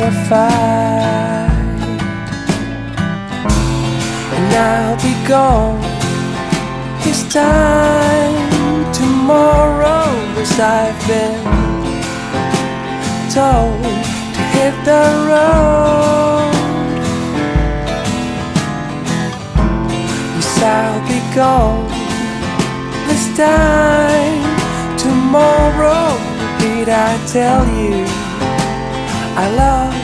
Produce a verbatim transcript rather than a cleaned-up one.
a fight, and I'll be gone this time tomorrow, 'cause I've been told to hit the road. Yes, I'll be gone this time tomorrow. Did I tell you I love